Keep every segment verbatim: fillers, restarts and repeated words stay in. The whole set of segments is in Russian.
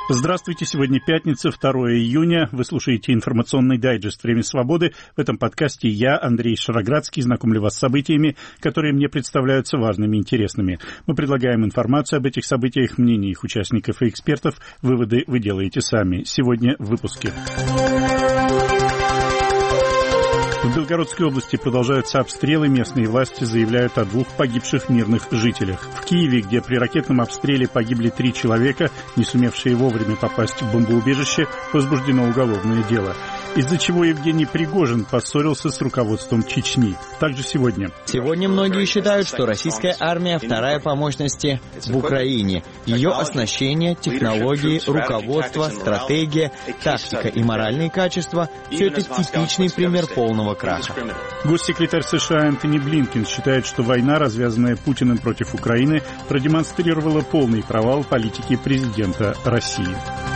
Здравствуйте, сегодня пятница, второе июня. Вы слушаете информационный дайджест «Время свободы». В этом подкасте я, Андрей Шароградский, знакомлю вас с событиями, которые мне представляются важными и интересными. Мы предлагаем информацию об этих событиях, мнения их участников и экспертов. Выводы вы делаете сами. Сегодня в выпуске. В Белгородской области продолжаются обстрелы. Местные власти заявляют о двух погибших мирных жителях. В Киеве, где при ракетном обстреле погибли три человека, не сумевшие вовремя попасть в бомбоубежище, возбуждено уголовное дело. Из-за чего Евгений Пригожин поссорился с руководством Чечни. Также сегодня. Сегодня многие считают, что российская армия вторая по мощности в Украине. Ее оснащение, технологии, руководство, стратегия, тактика и моральные качества – все это типичный пример полного краха. Госсекретарь США Энтони Блинкен считает, что война, развязанная Путиным против Украины, продемонстрировала полный провал политики президента России.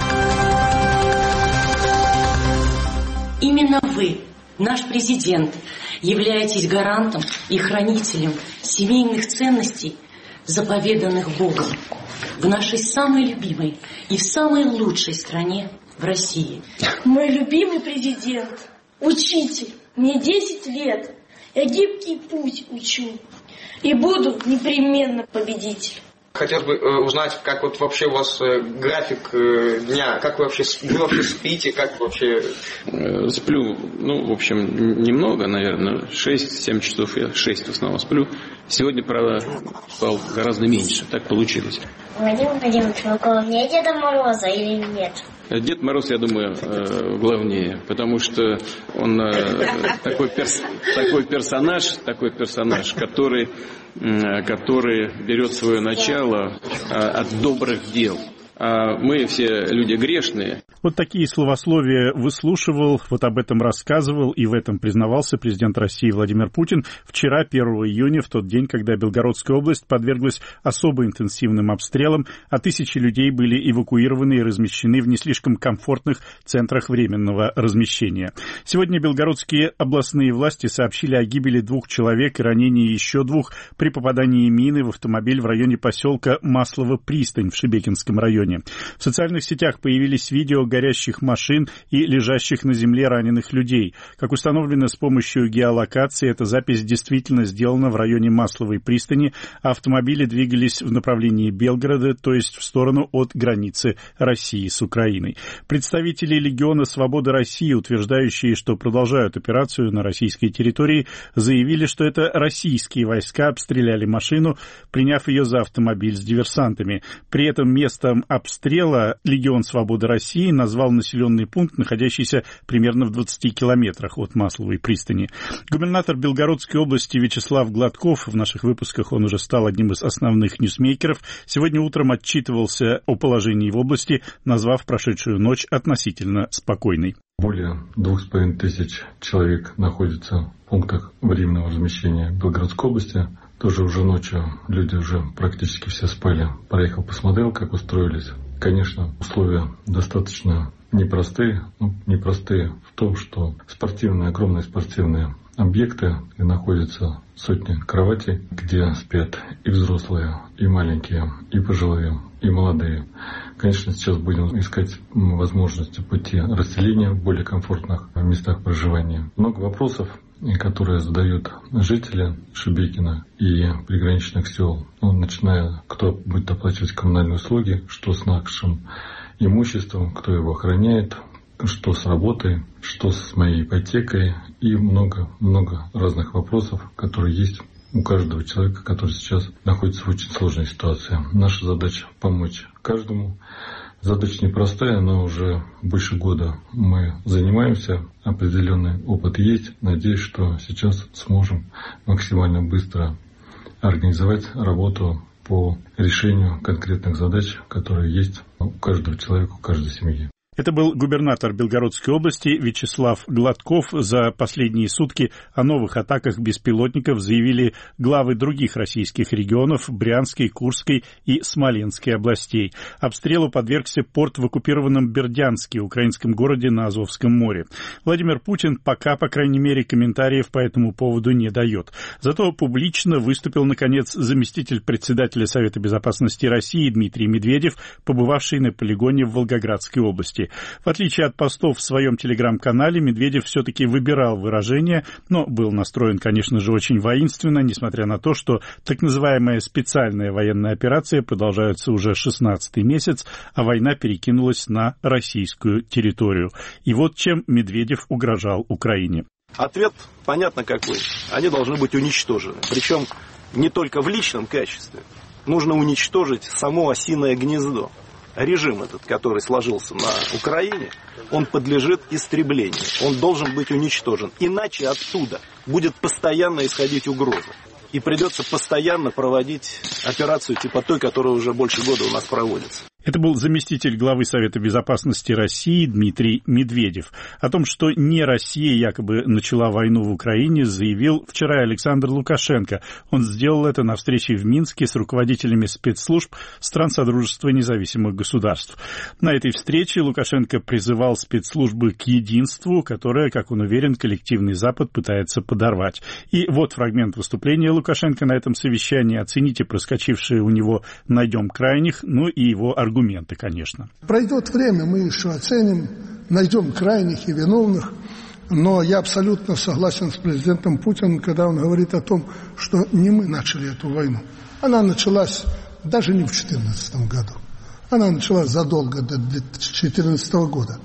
Именно вы, наш президент, являетесь гарантом и хранителем семейных ценностей, заповеданных Богом в нашей самой любимой и в самой лучшей стране, в России. Мой любимый президент, учитель, мне десять лет, я гибкий путь учу и буду непременно победителем. Хотелось бы э, узнать, как вот вообще у вас э, график э, дня, как вы вообще, вы вообще спите, как вы вообще... Э, сплю, ну, в общем, немного, наверное, шесть-семь часов, я шесть в основном сплю. Сегодня, правда, спал гораздо меньше, так получилось. Владимир Владимирович, вы главнее Деда Мороза или нет? Дед Мороз, я думаю, главнее, потому что он такой, перс, такой персонаж, такой персонаж, который, который берет свое начало от добрых дел. А мы все люди грешные. Вот такие словословия выслушивал, вот об этом рассказывал и в этом признавался президент России Владимир Путин вчера, первого июня, в тот день, когда Белгородская область подверглась особо интенсивным обстрелам, а тысячи людей были эвакуированы и размещены в не слишком комфортных центрах временного размещения. Сегодня белгородские областные власти сообщили о гибели двух человек и ранении еще двух при попадании мины в автомобиль в районе поселка Маслово-Пристань в Шебекинском районе. В социальных сетях появились видео горящих машин и лежащих на земле раненых людей. Как установлено с помощью геолокации, эта запись действительно сделана в районе Масловой пристани, а автомобили двигались в направлении Белгорода, то есть в сторону от границы России с Украиной. Представители Легиона Свободы России, утверждающие, что продолжают операцию на российской территории, заявили, что это российские войска обстреляли машину, приняв ее за автомобиль с диверсантами. При этом местом обстрела Легион Свободы России назвал населенный пункт, находящийся примерно в двадцати километрах от Масловой пристани. Губернатор Белгородской области Вячеслав Гладков, в наших выпусках он уже стал одним из основных ньюсмейкеров, сегодня утром отчитывался о положении в области, назвав прошедшую ночь относительно спокойной. Более двух с половиной тысяч человек находятся в пунктах временного размещения Белгородской области. Тоже уже ночью люди уже практически все спали. Проехал, посмотрел, как устроились. Конечно, условия достаточно непростые. Ну, непростые в том, что спортивные, огромные спортивные объекты, где находятся сотни кроватей, где спят и взрослые, и маленькие, и пожилые, и молодые. Конечно, сейчас будем искать возможности пути расселения в более комфортных местах проживания. Много вопросов, которые задают жители Шебекина и приграничных сел, ну, начиная, кто будет оплачивать коммунальные услуги, что с нашим имуществом, кто его охраняет, что с работой, что с моей ипотекой и много-много разных вопросов, которые есть у каждого человека, который сейчас находится в очень сложной ситуации. Наша задача – помочь каждому. Задача непростая, но уже больше года мы занимаемся, определенный опыт есть. Надеюсь, что сейчас сможем максимально быстро организовать работу по решению конкретных задач, которые есть у каждого человека, у каждой семьи. Это был губернатор Белгородской области Вячеслав Гладков. За последние сутки о новых атаках беспилотников заявили главы других российских регионов Брянской, Курской и Смоленской областей. Обстрелу подвергся порт в оккупированном Бердянске, украинском городе на Азовском море. Владимир Путин пока, по крайней мере, комментариев по этому поводу не дает. Зато публично выступил, наконец, заместитель председателя Совета безопасности России Дмитрий Медведев, побывавший на полигоне в Волгоградской области. В отличие от постов в своем телеграм-канале, Медведев все-таки выбирал выражения, но был настроен, конечно же, очень воинственно, несмотря на то, что так называемая специальная военная операция продолжается уже шестнадцатый месяц, а война перекинулась на российскую территорию. И вот чем Медведев угрожал Украине. Ответ понятно какой. Они должны быть уничтожены. Причем не только в личном качестве. Нужно уничтожить само осиное гнездо. Режим этот, который сложился на Украине, он подлежит истреблению. Он должен быть уничтожен. Иначе оттуда будет постоянно исходить угроза. И придется постоянно проводить операцию типа той, которая уже больше года у нас проводится. Это был заместитель главы Совета безопасности России Дмитрий Медведев. О том, что не Россия якобы начала войну в Украине, заявил вчера Александр Лукашенко. Он сделал это на встрече в Минске с руководителями спецслужб стран Содружества независимых государств. На этой встрече Лукашенко призывал спецслужбы к единству, которое, как он уверен, коллективный Запад пытается подорвать. И вот фрагмент выступления Лукашенко на этом совещании. Оцените проскочившие у него «найдем крайних», ну и его аргументы. Аргументы, конечно. Пройдет время, мы еще оценим, найдем крайних и виновных, но я абсолютно согласен с президентом Путиным, когда он говорит о том, что не мы начали эту войну. Она началась даже не в две тысячи четырнадцатом году. Она началась задолго до две тысячи четырнадцатого года.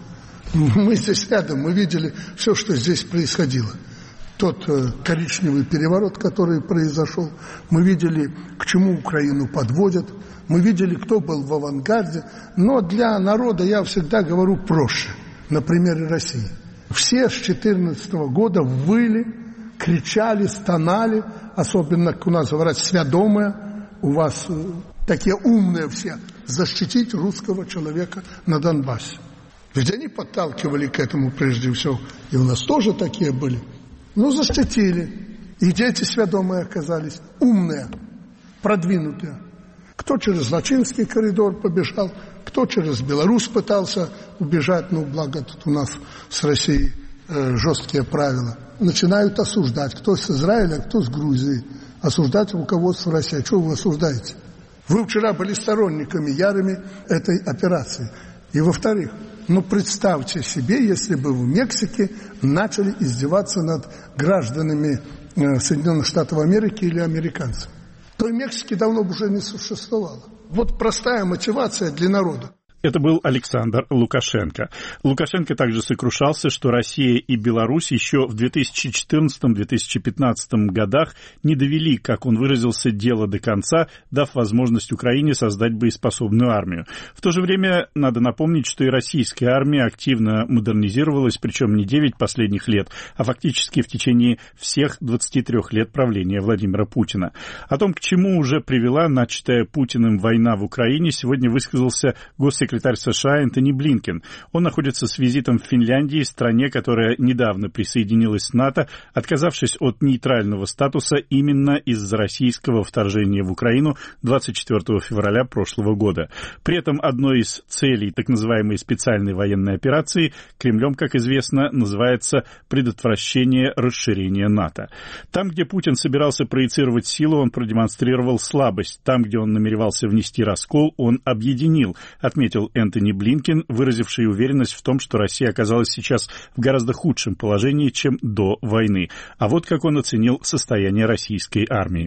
Мы здесь рядом, мы видели все, что здесь происходило. Тот э, коричневый переворот, который произошел, мы видели, к чему Украину подводят, мы видели, кто был в авангарде, но для народа я всегда говорю проще, на примере России. Все с две тысячи четырнадцатого года выли, кричали, стонали, особенно, как у нас говорят, свядомые, у вас э, такие умные все, защитить русского человека на Донбассе. Ведь они подталкивали к этому прежде всего, и у нас тоже такие были. Ну, защитили. И дети свядомые оказались, умные, продвинутые. Кто через Лачинский коридор побежал, кто через Беларусь пытался убежать, ну, благо тут у нас с Россией э, жесткие правила. Начинают осуждать, кто с Израиля, кто с Грузии. Осуждать руководство России. А что вы осуждаете? Вы вчера были сторонниками ярыми этой операции. И во-вторых, ну, представьте себе, если бы в Мексике начали издеваться над гражданами Соединенных Штатов Америки или американцами. То и Мексики давно бы уже не существовало. Вот простая мотивация для народа. Это был Александр Лукашенко. Лукашенко также сокрушался, что Россия и Беларусь еще в две тысячи четырнадцатом — две тысячи пятнадцатом годах не довели, как он выразился, дело до конца, дав возможность Украине создать боеспособную армию. В то же время надо напомнить, что и российская армия активно модернизировалась, причем не девять последних лет, а фактически в течение всех двадцати трёх лет правления Владимира Путина. О том, к чему уже привела начатая Путиным война в Украине, сегодня высказался госсекретарь Секретарь США Энтони Блинкен. Он находится с визитом в Финляндии, стране, которая недавно присоединилась к НАТО, отказавшись от нейтрального статуса именно из-за российского вторжения в Украину двадцать четвёртого февраля прошлого года. При этом одной из целей так называемой специальной военной операции Кремлем, как известно, называется предотвращение расширения НАТО. Там, где Путин собирался проецировать силу, он продемонстрировал слабость. Там, где он намеревался внести раскол, он объединил, отметил Энтони Блинкен, выразивший уверенность в том, что Россия оказалась сейчас в гораздо худшем положении, чем до войны. А вот как он оценил состояние российской армии.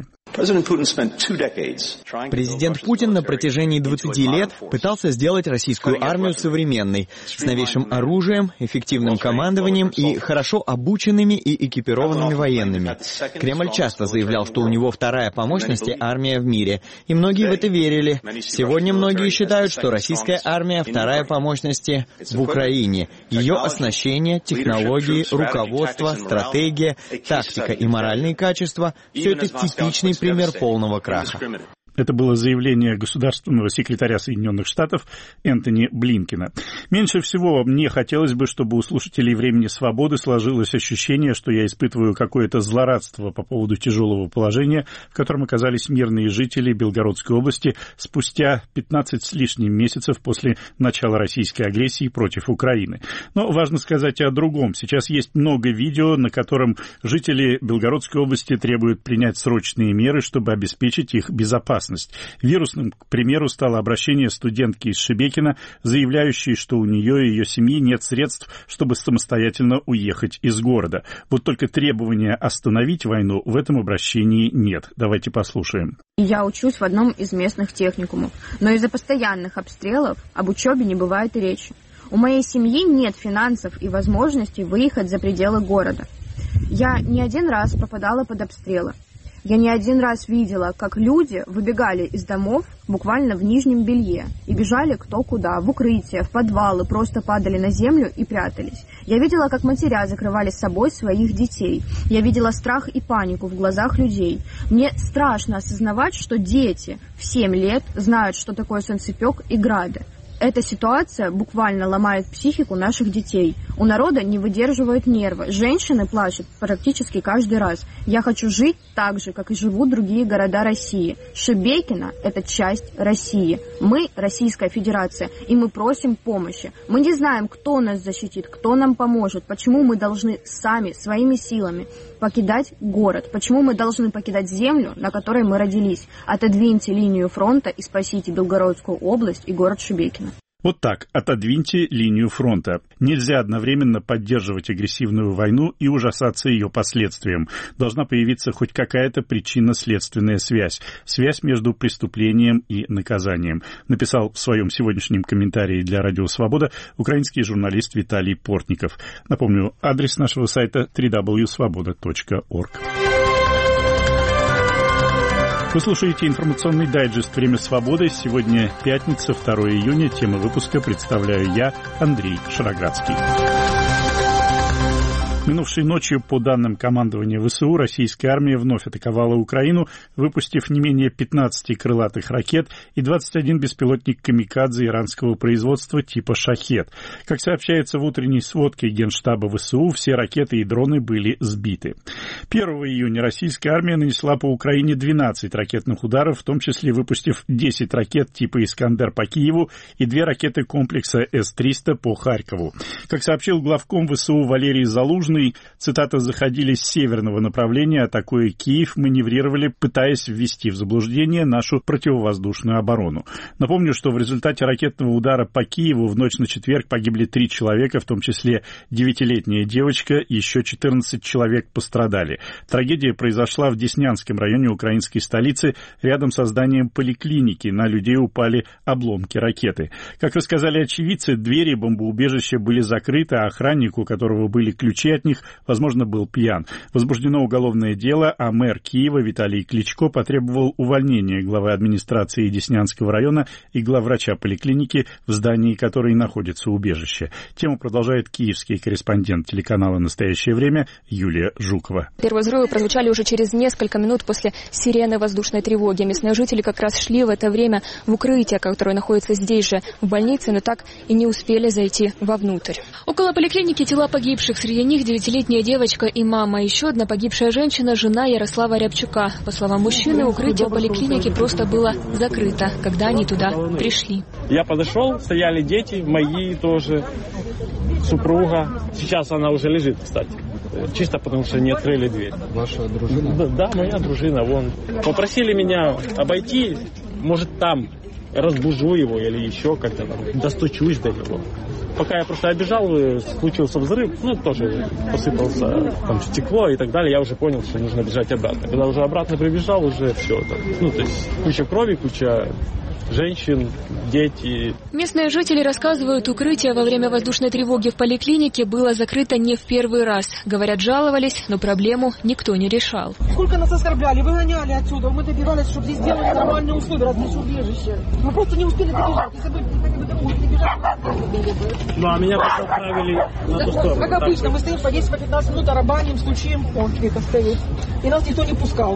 Президент Путин на протяжении двадцати лет пытался сделать российскую армию современной, с новейшим оружием, эффективным командованием и хорошо обученными и экипированными военными. Кремль часто заявлял, что у него вторая по мощности армия в мире, и многие в это верили. Сегодня многие считают, что российская армия вторая по мощности в Украине. Ее оснащение, технологии, руководство, стратегия, тактика и моральные качества — все это типичный пример полного краха. Это было заявление государственного секретаря Соединенных Штатов Энтони Блинкена. Меньше всего мне хотелось бы, чтобы у слушателей «Времени свободы» сложилось ощущение, что я испытываю какое-то злорадство по поводу тяжелого положения, в котором оказались мирные жители Белгородской области спустя пятнадцать с лишним месяцев после начала российской агрессии против Украины. Но важно сказать и о другом. Сейчас есть много видео, на котором жители Белгородской области требуют принять срочные меры, чтобы обеспечить их безопасность. Вирусным, к примеру, стало обращение студентки из Шебекина, заявляющей, что у нее и ее семьи нет средств, чтобы самостоятельно уехать из города. Вот только требования остановить войну в этом обращении нет. Давайте послушаем. Я учусь в одном из местных техникумов, но из-за постоянных обстрелов об учебе не бывает и речи. У моей семьи нет финансов и возможности выехать за пределы города. Я не один раз попадала под обстрелы. Я не один раз видела, как люди выбегали из домов буквально в нижнем белье и бежали кто куда, в укрытие, в подвалы, просто падали на землю и прятались. Я видела, как матеря закрывали с собой своих детей. Я видела страх и панику в глазах людей. Мне страшно осознавать, что дети в семь лет знают, что такое солнцепек и грады. Эта ситуация буквально ломает психику наших детей. У народа не выдерживают нервы. Женщины плачут практически каждый раз. Я хочу жить так же, как и живут другие города России. Шебекино – это часть России. Мы – Российская Федерация, и мы просим помощи. Мы не знаем, кто нас защитит, кто нам поможет, почему мы должны сами, своими силами покидать город, почему мы должны покидать землю, на которой мы родились. Отодвиньте линию фронта и спасите Белгородскую область и город Шебекино. Вот так, отодвиньте линию фронта. Нельзя одновременно поддерживать агрессивную войну и ужасаться ее последствиям. Должна появиться хоть какая-то причинно-следственная связь. Связь между преступлением и наказанием. Написал в своем сегодняшнем комментарии для Радио Свобода украинский журналист Виталий Портников. Напомню, адрес нашего сайта дабл ю дабл ю дабл ю точка свобода точка орг. Вы слушаете информационный дайджест «Время свободы». Сегодня пятница, второе июня. Тему выпуска представляю я, Андрей Шароградский. Минувшей ночью, по данным командования ВСУ, российская армия вновь атаковала Украину, выпустив не менее пятнадцати крылатых ракет и двадцать один беспилотник «Камикадзе» иранского производства типа «Шахед». Как сообщается в утренней сводке Генштаба ВСУ, все ракеты и дроны были сбиты. первого июня российская армия нанесла по Украине двенадцать ракетных ударов, в том числе выпустив десять ракет типа «Искандер» по Киеву и две ракеты комплекса эс триста по Харькову. Как сообщил главком ВСУ Валерий Залужный, цитата, заходили с северного направления, атакуя Киев, маневрировали, пытаясь ввести в заблуждение нашу противовоздушную оборону. Напомню, что в результате ракетного удара по Киеву в ночь на четверг погибли три человека, в том числе девятилетняя девочка, еще четырнадцать человек пострадали. Трагедия произошла в Деснянском районе украинской столицы, рядом со зданием поликлиники. На людей упали обломки ракеты. Как рассказали очевидцы, двери бомбоубежища были закрыты, а охранник, у которого были ключи от них, возможно, был пьян. Возбуждено уголовное дело, а мэр Киева Виталий Кличко потребовал увольнения главы администрации Деснянского района и главврача поликлиники, в здании которой находится убежище. Тему продолжает киевский корреспондент телеканала «Настоящее время» Юлия Жукова. Первые взрывы прозвучали уже через несколько минут после сирены воздушной тревоги. Местные жители как раз шли в это время в укрытие, которое находится здесь же, в больнице, но так и не успели зайти вовнутрь. Около поликлиники тела погибших. Среди них девятилетняя девочка и мама. Еще одна погибшая женщина, жена Ярослава Рябчука. По словам мужчины, укрытие поликлиники просто было закрыто, когда они туда пришли. Я подошел, стояли дети, мои тоже, супруга. Сейчас она уже лежит, кстати. Чисто потому, что не открыли дверь. Ваша дружина? Да, да, моя дружина, вон. Попросили меня обойти, может, там разбужу его или еще как-то там, достучусь до него. Пока я просто обежал, случился взрыв, ну, тоже посыпался там стекло и так далее, я уже понял, что нужно бежать обратно. Когда уже обратно прибежал, уже все. Так, ну, то есть куча крови, куча женщин, дети. Местные жители рассказывают, укрытие во время воздушной тревоги в поликлинике было закрыто не в первый раз. Говорят, жаловались, но проблему никто не решал. Сколько нас оскорбляли, выгоняли отсюда. Мы добивались, чтобы здесь сделали нормальные условия, раз здесь убежище. Мы просто не успели добежать. Если бы не бежать, ну, а меня просто отправили на ту сторону. Как обычно, мы стоим по десять-пятнадцать минут, арабаним, стучим, он где-то стоит. И нас никто не пускал.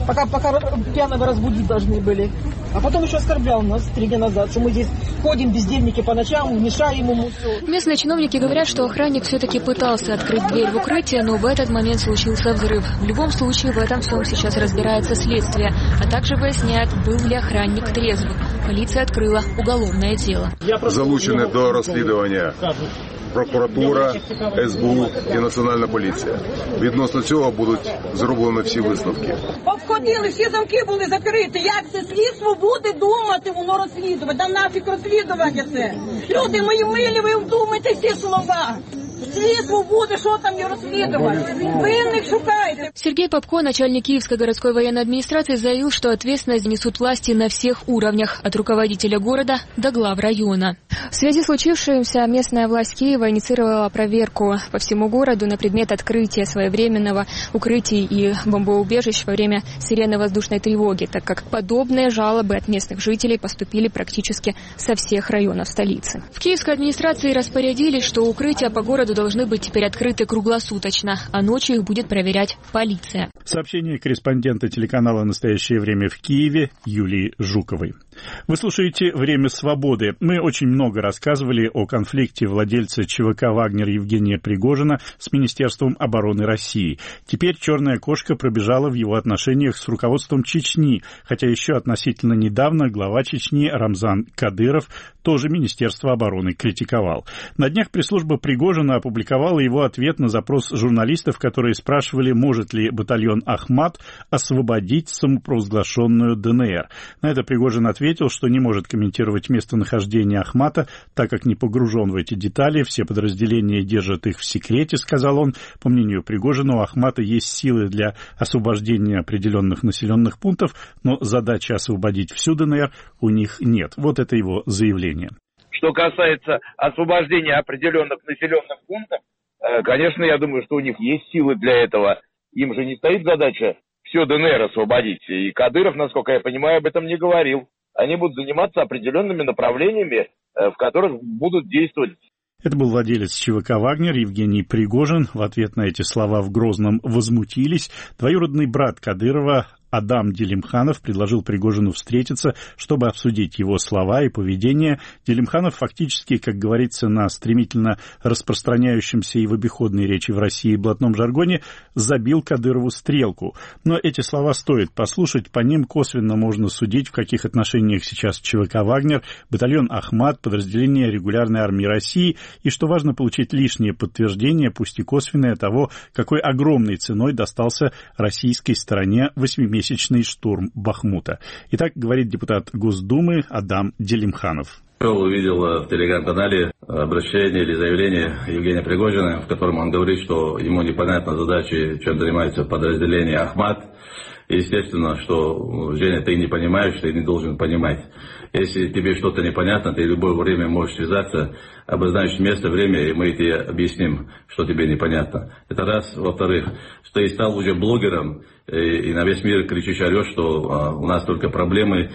Пока, пока пьяного разбудить должны были. А потом еще оскорблял нас три дня назад, что мы здесь ходим, бездельники по ночам, мешаем ему все. Местные чиновники говорят, что охранник все-таки пытался открыть дверь в укрытие, но в этот момент случился взрыв. В любом случае, в этом всем сейчас разбирается следствие, а также выясняет, был ли охранник трезв. Полиция открыла уголовное дело. Залучены до розслідування прокуратура, ес бе у і Національна поліція. Відносно цього будуть зроблені всі висновки. Обходили, всі замки були закриті. Як це слідство буде думати, воно розслідувати? Да нафіг розслідування це. Люди мої милі, ви вдумайте ці слова. Слідство буде, що там не розслідувати. Винних шукайте. Сергей Попко, начальник Киевской городской военной администрации, заявил, что ответственность несут власти на всех уровнях, от руководителя города до глав района. В связи с случившимся местная власть Киева инициировала проверку по всему городу на предмет открытия своевременного укрытий и бомбоубежищ во время сирены воздушной тревоги, так как подобные жалобы от местных жителей поступили практически со всех районов столицы. В киевской администрации распорядились, что укрытия по городу должны быть теперь открыты круглосуточно, а ночью их будет проверять полиция. Сообщение корреспондента телеканала «Настоящее время» в Киеве Юлии Жуковой. Вы слушаете «Время свободы». Мы очень много рассказывали о конфликте владельца ЧВК «Вагнер» Евгения Пригожина с Министерством обороны России. Теперь черная кошка пробежала в его отношениях с руководством Чечни, хотя еще относительно недавно глава Чечни Рамзан Кадыров тоже Министерство обороны критиковал. На днях пресс-служба Пригожина опубликовала его ответ на запрос журналистов, которые спрашивали, может ли батальон «Ахмат» освободить самопровозглашенную ДНР. На это Пригожин ответил, что не может комментировать местонахождение Ахмата, так как не погружен в эти детали. Все подразделения держат их в секрете, сказал он. По мнению Пригожина, у Ахмата есть силы для освобождения определенных населенных пунктов, но задачи освободить всю ДНР у них нет. Вот это его заявление. Что касается освобождения определенных населенных пунктов, конечно, я думаю, что у них есть силы для этого. Им же не стоит задача все ДНР освободить. И Кадыров, насколько я понимаю, об этом не говорил. Они будут заниматься определенными направлениями, в которых будут действовать. Это был владелец ЧВК «Вагнер» Евгений Пригожин. В ответ на эти слова в Грозном возмутились. Двоюродный брат Кадырова Адам Делимханов предложил Пригожину встретиться, чтобы обсудить его слова и поведение. Делимханов фактически, как говорится на стремительно распространяющемся и в обиходной речи в России блатном жаргоне, забил Кадырову стрелку. Но эти слова стоит послушать, по ним косвенно можно судить, в каких отношениях сейчас ЧВК «Вагнер», батальон «Ахмат», подразделение регулярной армии России, и, что важно, получить лишнее подтверждение, пусть и косвенное, того, какой огромной ценой достался российской стороне восьмимесячный месячный штурм Бахмута. Итак, говорит депутат Госдумы Адам Делимханов. Увидел в телеграм-канале обращение или заявление Евгения Пригожина, в котором он говорит, что ему непонятна задача, чем занимается подразделение «Ахмат». Естественно, что, Женя, ты не понимаешь, ты не должен понимать. Если тебе что-то непонятно, ты в любое время можешь связаться, обозначить место, время, и мы тебе объясним, что тебе непонятно. Это раз. Во-вторых, что ты стал уже блогером, и, и на весь мир кричишь, орешь, что а, у нас только проблемы,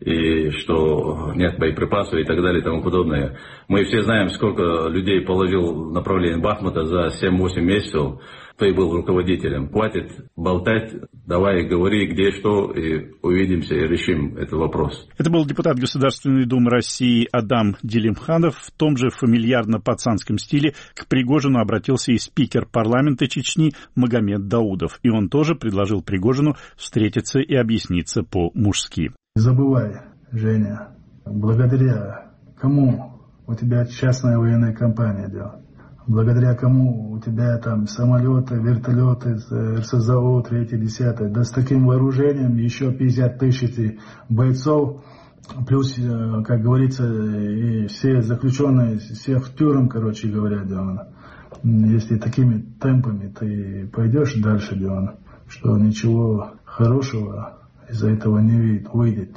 и что нет боеприпасов и так далее и тому подобное. Мы все знаем, сколько людей положил в направлении Бахмута за семь-восемь месяцев. Ты был руководителем. Хватит болтать, давай говори, где что, и увидимся и решим этот вопрос. Это был депутат Государственной Думы России Адам Делимханов. В том же фамильярно-пацанском стиле к Пригожину обратился и спикер парламента Чечни Магомед Даудов. И он тоже предложил Пригожину встретиться и объясниться по-мужски. Не забывай, Женя, благодаря кому у тебя частная военная компания делает? Благодаря кому у тебя там самолеты, вертолеты, РСЗО, третье, десятое. Да с таким вооружением еще пятьдесят тысяч бойцов, плюс, как говорится, и все заключенные, всех в тюрем, короче говоря, Диана. Если такими темпами ты пойдешь дальше, Диана, что ничего хорошего из-за этого не выйдет.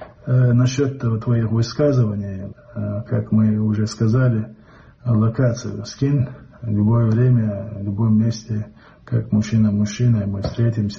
Э, насчет твоих высказываний, э, как мы уже сказали, локацию скинь, в любое время, в любом месте, как мужчина-мужчина, мы встретимся.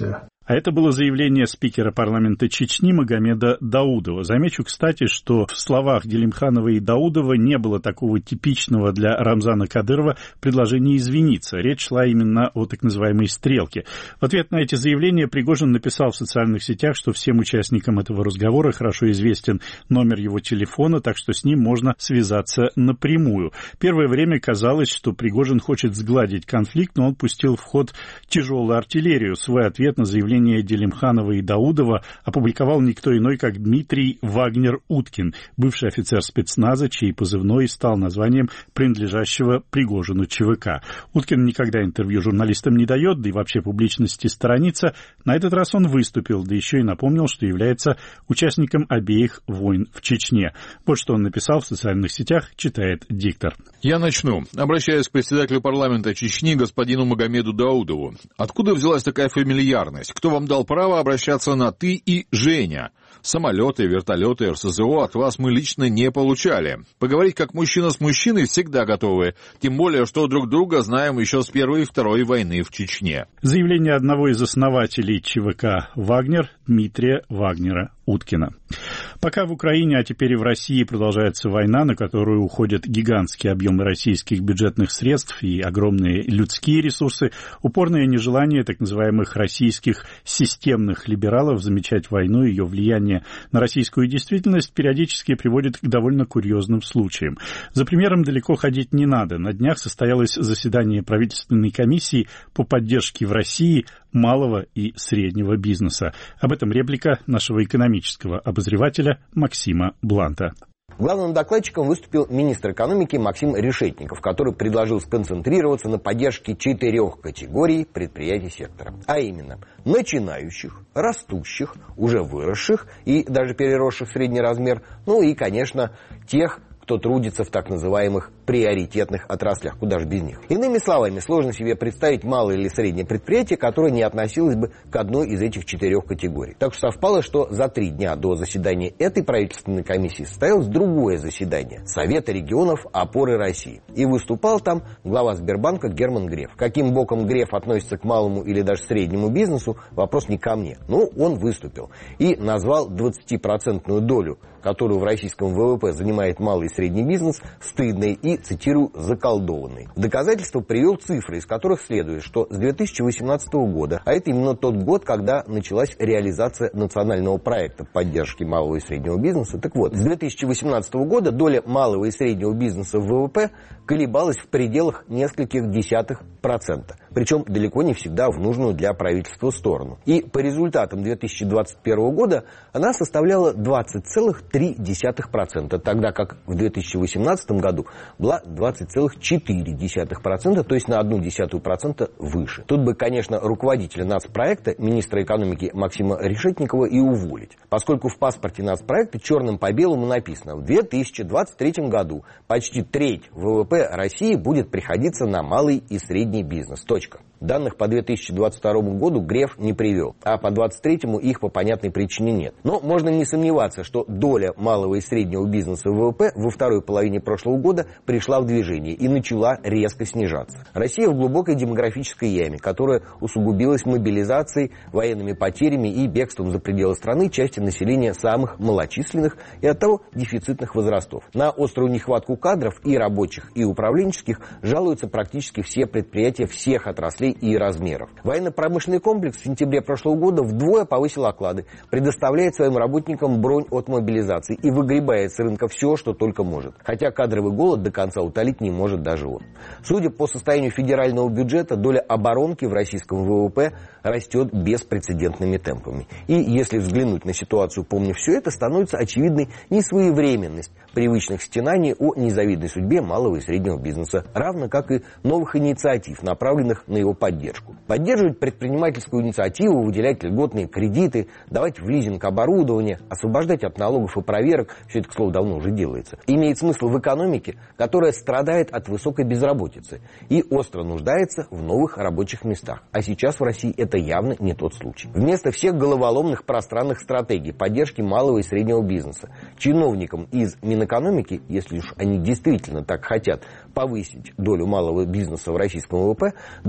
А это было заявление спикера парламента Чечни Магомеда Даудова. Замечу, кстати, что в словах Делимханова и Даудова не было такого типичного для Рамзана Кадырова предложения извиниться. Речь шла именно о так называемой «стрелке». В ответ на эти заявления Пригожин написал в социальных сетях, что всем участникам этого разговора хорошо известен номер его телефона, так что с ним можно связаться напрямую. Первое время казалось, что Пригожин хочет сгладить конфликт, но он пустил в ход тяжелую артиллерию. Свой ответ на заявление Делимханова и Даудова опубликовал никто иной, как Дмитрий Вагнер-Уткин, бывший офицер спецназа, чей позывной стал названием принадлежащего Пригожину ЧВК. Уткин никогда интервью журналистам не дает, да и вообще публичности сторонится. На этот раз он выступил, да еще и напомнил, что является участником обеих войн в Чечне. Вот что он написал в социальных сетях, читает диктор. Я начну. Обращаюсь к председателю парламента Чечни, господину Магомеду Даудову. Откуда взялась такая фамильярность? Кто вам дал право обращаться на «ты» и «Женя»? Самолеты, вертолеты, эр эс зэ о от вас мы лично не получали. Поговорить как мужчина с мужчиной всегда готовы. Тем более, что друг друга знаем еще с Первой и Второй войны в Чечне. Заявление одного из основателей ЧВК «Вагнер» Дмитрия Вагнера-Уткина. Пока в Украине, а теперь и в России продолжается война, на которую уходят гигантские объемы российских бюджетных средств и огромные людские ресурсы, упорное нежелание так называемых российских системных либералов замечать войну и ее влияние на российскую действительность периодически приводит к довольно курьезным случаям. За примером далеко ходить не надо. На днях состоялось заседание правительственной комиссии по поддержке в России малого и среднего бизнеса. Об этом реплика нашего экономического обозревателя Максима Бланта. Главным докладчиком выступил министр экономики Максим Решетников, который предложил сконцентрироваться на поддержке четырех категорий предприятий сектора. А именно, начинающих, растущих, уже выросших и даже переросших в средний размер, ну и, конечно, тех, кто трудится в так называемых приоритетных отраслях, куда же без них. Иными словами, сложно себе представить малое или среднее предприятие, которое не относилось бы к одной из этих четырех категорий. Так что совпало, что за три дня до заседания этой правительственной комиссии состоялось другое заседание Совета регионов опоры России. И выступал там глава Сбербанка Герман Греф. Каким боком Греф относится к малому или даже среднему бизнесу, вопрос не ко мне. Но он выступил и назвал двадцатипроцентную долю, которую в российском вэ вэ пэ занимает малый и средний бизнес, стыдной и, цитирую, заколдованной. В доказательство привел цифры, из которых следует, что с две тысячи восемнадцатого года, а это именно тот год, когда началась реализация национального проекта поддержки малого и среднего бизнеса, так вот, с две тысячи восемнадцатого года доля малого и среднего бизнеса в вэ вэ пэ колебалась в пределах нескольких десятых процента. Причем далеко не всегда в нужную для правительства сторону. И по результатам две тысячи двадцать первого года она составляла двадцать целых три десятых процента, тогда как в две тысячи восемнадцатом году была двадцать целых четыре десятых процента, то есть на одну десятую процента выше. Тут бы, конечно, руководителя нацпроекта, министра экономики Максима Решетникова и уволить, поскольку в паспорте нацпроекта черным по белому написано: в две тысячи двадцать третьем году почти треть вэ вэ пэ России будет приходиться на малый и средний бизнес. Точка. Данных по две тысячи двадцать второму году Греф не привел, а по двадцать третьему их по понятной причине нет. Но можно не сомневаться, что доля малого и среднего бизнеса в вэ вэ пэ во второй половине прошлого года пришла в движение и начала резко снижаться. Россия в глубокой демографической яме, которая усугубилась мобилизацией, военными потерями и бегством за пределы страны части населения самых малочисленных и оттого дефицитных возрастов. На острую нехватку кадров и рабочих, и управленческих жалуются практически все предприятия всех отраслей и размеров. Военно-промышленный комплекс в сентябре прошлого года вдвое повысил оклады, предоставляет своим работникам бронь от мобилизации и выгребает с рынка все, что только может. Хотя кадровый голод до конца утолить не может даже он. Судя по состоянию федерального бюджета, доля оборонки в российском вэ вэ пэ растет беспрецедентными темпами. И если взглянуть на ситуацию, помня все это, становится очевидной несвоевременность привычных стенаний о незавидной судьбе малого и среднего бизнеса, равно как и новых инициатив, направленных на его поддержку. Поддерживать предпринимательскую инициативу, выделять льготные кредиты, давать в лизинг оборудование, освобождать от налогов и проверок, все это, к слову, давно уже делается, имеет смысл в экономике, которая страдает от высокой безработицы и остро нуждается в новых рабочих местах. А сейчас в России это явно не тот случай. Вместо всех головоломных пространных стратегий поддержки малого и среднего бизнеса чиновникам из Минэкономики, если уж они действительно так хотят повысить долю малого бизнеса в российском вэ вэ пэ, достаточно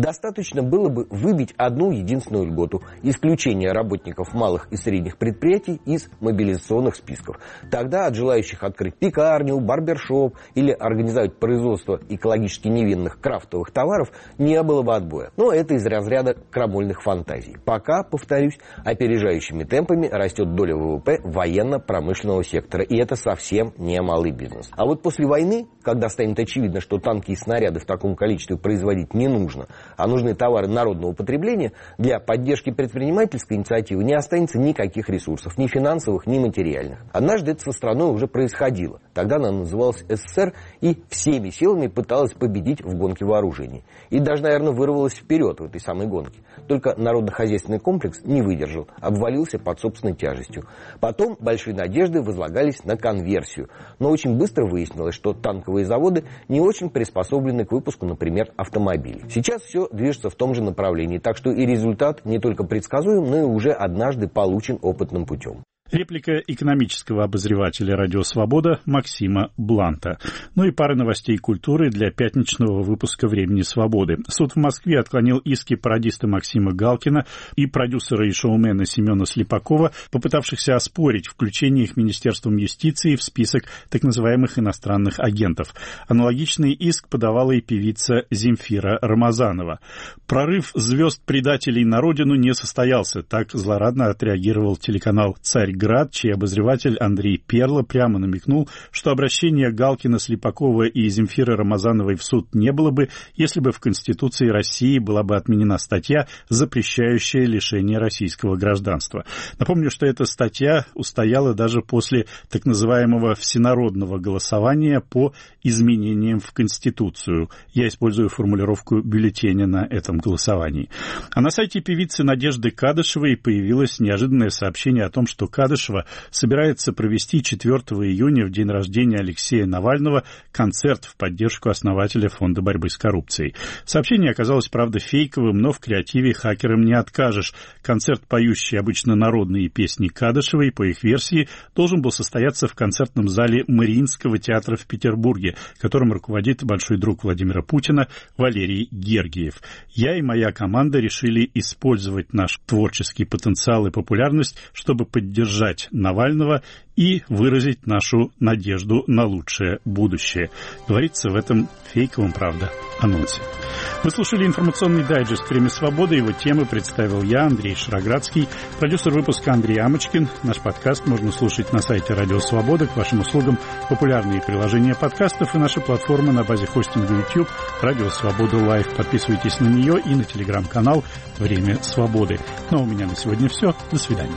достаточно было бы выбить одну единственную льготу – исключение работников малых и средних предприятий из мобилизационных списков. Тогда от желающих открыть пекарню, барбершоп или организовать производство экологически невинных крафтовых товаров не было бы отбоя. Но это из разряда крамольных фантазий. Пока, повторюсь, опережающими темпами растет доля ВВП военно-промышленного сектора. И это совсем не малый бизнес. А вот после войны, когда станет очевидно, что танки и снаряды в таком количестве производить не нужно, а нужны товары народного потребления, для поддержки предпринимательской инициативы не останется никаких ресурсов, ни финансовых, ни материальных. Однажды это со страной уже происходило. Тогда она называлась СССР и всеми силами пыталась победить в гонке вооружений. И даже, наверное, вырвалась вперед в этой самой гонке. Только народно-хозяйственный комплекс не выдержал, обвалился под собственной тяжестью. Потом большие надежды возлагались на конверсию. Но очень быстро выяснилось, что танковые заводы не очень приспособлены к выпуску, например, автомобилей. Сейчас все движется в том же направлении, так что и результат не только предсказуем, но и уже однажды получен опытным путем. Реплика экономического обозревателя «Радио Свобода» Максима Бланта. Ну и пара новостей культуры для пятничного выпуска «Времени свободы». Суд в Москве отклонил иски пародиста Максима Галкина и продюсера и шоумена Семена Слепакова, попытавшихся оспорить включение их Министерством юстиции в список так называемых иностранных агентов. Аналогичный иск подавала и певица Земфира Рамазанова. Прорыв звезд-предателей на родину не состоялся. Так злорадно отреагировал телеканал «Царь Град», чей обозреватель Андрей Перло прямо намекнул, что обращение Галкина, Слепакова и Земфиры Рамазановой в суд не было бы, если бы в Конституции России была бы отменена статья, запрещающая лишение российского гражданства. Напомню, что эта статья устояла даже после так называемого всенародного голосования по изменениям в Конституцию. Я использую формулировку бюллетеня на этом голосовании. А на сайте певицы Надежды Кадышевой появилось неожиданное сообщение о том, что Кадышева собирается провести четвёртого июня, в день рождения Алексея Навального, концерт в поддержку основателя Фонда борьбы с коррупцией. Сообщение оказалось, правда, фейковым, но в креативе хакерам не откажешь. Концерт, поющий обычно народные песни Кадышевой, по их версии, должен был состояться в концертном зале Мариинского театра в Петербурге, которым руководит большой друг Владимира Путина Валерий Гергиев. Я и моя команда решили использовать наш творческий потенциал и популярность, чтобы поддержать Навального и выразить нашу надежду на лучшее будущее. Говорится в этом фейковом, правда, анонсе. Вы слушали информационный дайджест «Время свободы». Его темы представил я, Андрей Шароградский, продюсер выпуска Андрей Амочкин. Наш подкаст можно слушать на сайте «Радио Свобода». К вашим услугам популярные приложения подкастов и наша платформа на базе хостинга YouTube «Радио Свобода Лайв». Подписывайтесь на нее и на телеграм-канал «Время свободы». Ну а у меня на сегодня все. До свидания.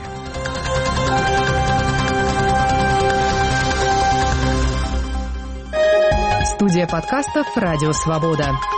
Студия подкастов «Радио Свобода».